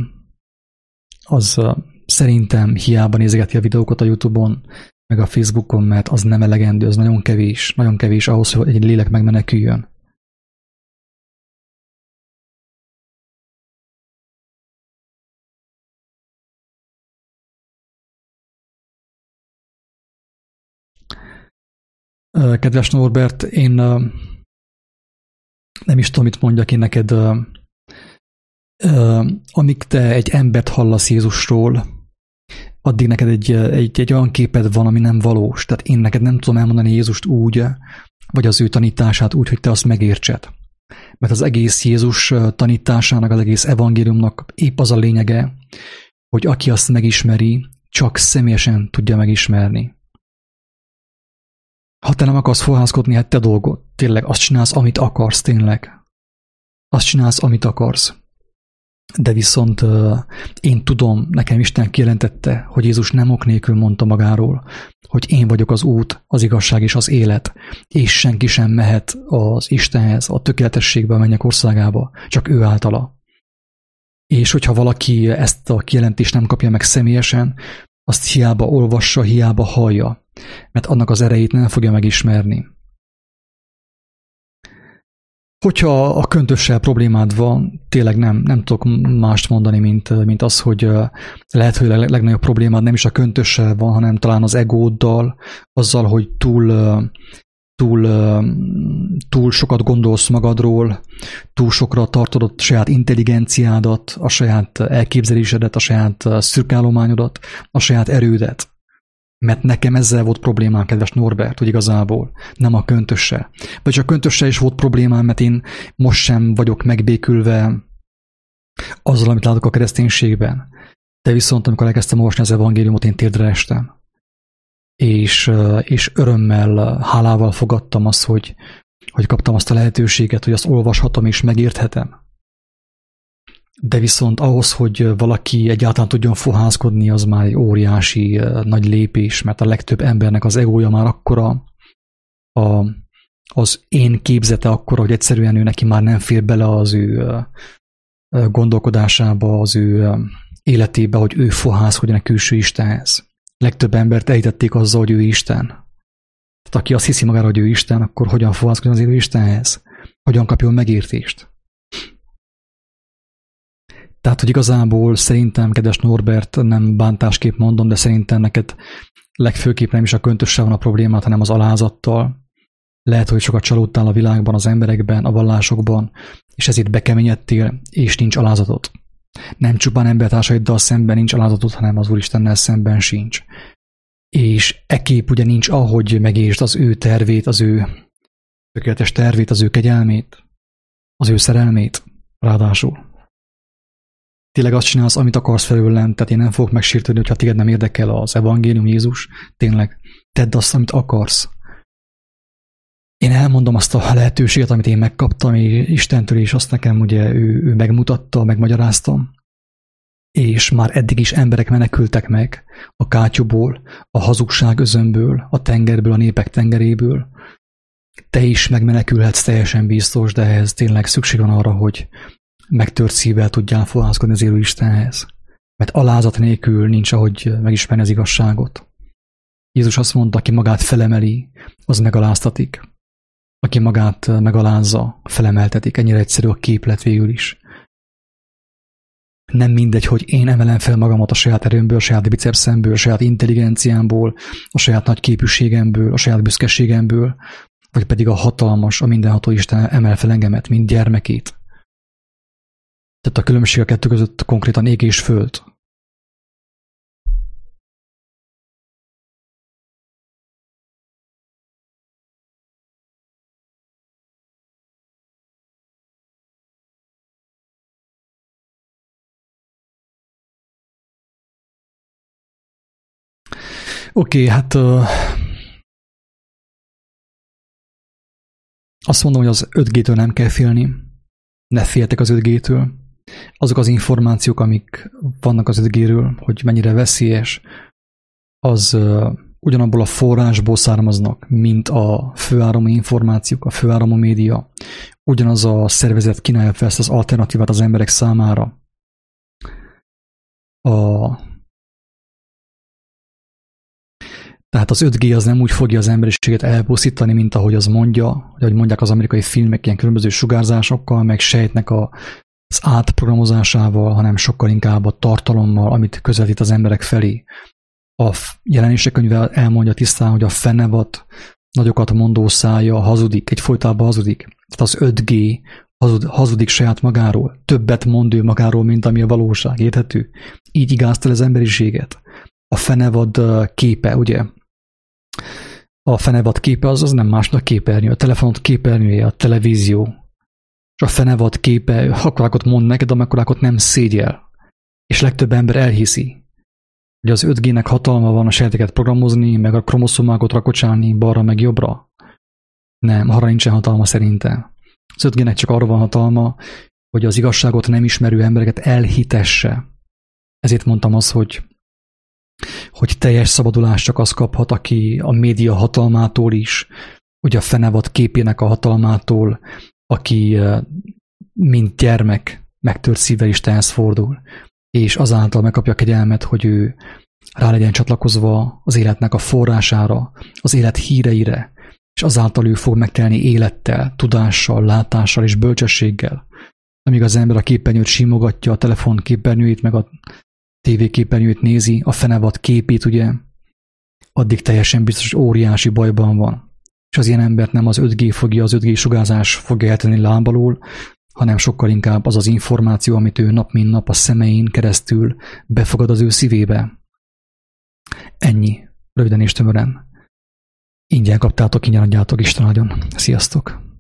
[SPEAKER 1] az szerintem hiába nézegeti a videókat a YouTube-on, meg a Facebookon, mert az nem elegendő, az nagyon kevés ahhoz, hogy egy lélek megmeneküljön. Kedves Norbert, én nem is tudom, mit mondjak én neked. Amíg te egy embert hallasz Jézusról, addig neked egy olyan képed van, ami nem valós. Tehát én neked nem tudom elmondani Jézust úgy, vagy az ő tanítását úgy, hogy te azt megértsed. Mert az egész Jézus tanításának, az egész evangéliumnak épp az a lényege, hogy aki azt megismeri, csak személyesen tudja megismerni. Ha te nem akarsz fohászkodni, hát te dolgod. Tényleg azt csinálsz, amit akarsz, tényleg. Azt csinálsz, amit akarsz. De viszont én tudom, nekem Isten kijelentette, hogy Jézus nem ok nélkül mondta magáról, hogy én vagyok az út, az igazság és az élet, és senki sem mehet az Istenhez, a tökéletességbe, a mennyek országába, csak ő általa. És hogyha valaki ezt a kijelentést nem kapja meg személyesen, azt hiába olvassa, hiába hallja, mert annak az erejét nem fogja megismerni. Hogyha a köntössel problémád van, tényleg nem tudok mást mondani, mint az, hogy lehet, hogy a legnagyobb problémád nem is a köntössel van, hanem talán az egóddal, azzal, hogy túl sokat gondolsz magadról, túl sokra tartod a saját intelligenciádat, a saját elképzelésedet, a saját szürkállományodat, a saját erődet. Mert nekem ezzel volt problémám, kedves Norbert, hogy igazából nem a köntössel. Vagy a köntössel is volt problémám, mert én most sem vagyok megbékülve azzal, amit látok a kereszténységben. De viszont, amikor elkezdtem olvasni az evangéliumot, én térdre estem. És örömmel, hálával fogadtam azt, hogy kaptam azt a lehetőséget, hogy azt olvashatom és megérthetem. De viszont ahhoz, hogy valaki egyáltalán tudjon fohászkodni, az már egy óriási nagy lépés, mert a legtöbb embernek az egója már akkora, az én képzete akkora, hogy egyszerűen ő neki már nem fér bele az ő gondolkodásába, az ő életébe, hogy ő fohászkodjon a külső Istenhez. Legtöbb embert elhitették azzal, hogy ő Isten. Tehát aki azt hiszi magára, hogy ő Isten, akkor hogyan fohászkodjon az élő Istenhez? Hogyan kapjon megértést? Tehát, hogy igazából szerintem, kedves Norbert, nem bántásképp mondom, de szerintem neked legfőképp nem is a köntössel van a problémát, hanem az alázattal. Lehet, hogy sokat csalódtál a világban, az emberekben, a vallásokban, és ezért bekeményedtél, és nincs alázatod. Nem csupán embertársaiddal szemben nincs alázatod, hanem az Úristennel szemben sincs. És ekképp ugye nincs ahogy megértsd az ő tervét, az ő tökéletes tervét, az ő kegyelmét, az ő szerelmét, ráadásul. Tényleg azt csinálsz, amit akarsz felőlem, tehát én nem fogok megsértődni, hogyha téged nem érdekel az evangélium, Jézus. Tényleg, tedd azt, amit akarsz. Én elmondom azt a lehetőséget, amit én megkaptam Istentől, és azt nekem ugye ő megmutatta, megmagyaráztam. És már eddig is emberek menekültek meg a kátyúból, a hazugság özönből, a tengerből, a népek tengeréből. Te is megmenekülhetsz, teljesen biztos, de ehhez tényleg szükség van arra, hogy megtört szívvel tudjál fohászkodni az élő Istenhez. Mert alázat nélkül nincs ahogy megismerni az igazságot. Jézus azt mondta, aki magát felemeli, az megaláztatik. Aki magát megalázza, felemeltetik. Ennyire egyszerű a képlet végül is. Nem mindegy, hogy én emelem fel magamat a saját erőmből, a saját bicepszemből, a saját intelligenciámból, a saját nagy képűségemből, a saját büszkeségemből, vagy pedig a hatalmas, a mindenható Isten emel fel engemet, mint gyermekét. Tehát a különbség a kettő között konkrétan ég és föld. Oké, hát azt mondom, hogy az 5G-től nem kell félni. Ne féltek az 5G-től. azok az információk, amik vannak az 5G-ről, hogy mennyire veszélyes, az ugyanabból a forrásból származnak, mint a főáramú információk, a főáramú média. Ugyanaz a szervezet kínálja fel ezt az alternatívát az emberek számára. Tehát az 5G az nem úgy fogja az emberiséget elpusztítani, mint ahogy az mondja, vagy ahogy mondják az amerikai filmek ilyen különböző sugárzásokkal, meg sejtnek az átprogramozásával, hanem sokkal inkább a tartalommal, amit közvetít az emberek felé. A jelenések könyve elmondja tisztán, hogy a fenevad nagyokat mondó szája hazudik, egyfolytában hazudik. Tehát az 5G hazudik saját magáról, többet mond ő magáról, mint ami a valóság, érthető? Így igáztal az emberiséget. A fenevad képe, ugye? A fenevad képe az nem más, mint a képernyő. A telefonod képernyője, a televízió. És a fenevad képe akkorákat mond neked, amekkorákat nem szégyel. És legtöbb ember elhiszi, hogy az 5G-nek hatalma van a sejteket programozni, meg a kromoszomákat rakocsálni balra meg jobbra. Nem, arra nincsen hatalma szerinte. Az 5G-nek csak arra van hatalma, hogy az igazságot nem ismerő embereket elhitesse. Ezért mondtam azt, hogy teljes szabadulást csak az kaphat, aki a média hatalmától is, ugye a fenevad képének a hatalmától, aki mint gyermek megtört szívvel Istenhez fordul, és azáltal megkapja a kegyelmet, hogy ő rá legyen csatlakozva az életnek a forrására, az élet híreire, és azáltal ő fog megtelni élettel, tudással, látással és bölcsességgel. Amíg az ember a képernyőt simogatja, a telefon képernyőjét, meg a TV képernyőt nézi, a fenevad képét, ugye, addig teljesen biztos, hogy óriási bajban van. És az ilyen embert nem az 5G fogja, az 5G sugárzás fogja eltenni lábalól, hanem sokkal inkább az az információ, amit ő nap mint nap a szemein keresztül befogad az ő szívébe. Ennyi, röviden és tömören. Ingyen kaptátok, ingyen adjátok, Isten áldjon. Sziasztok!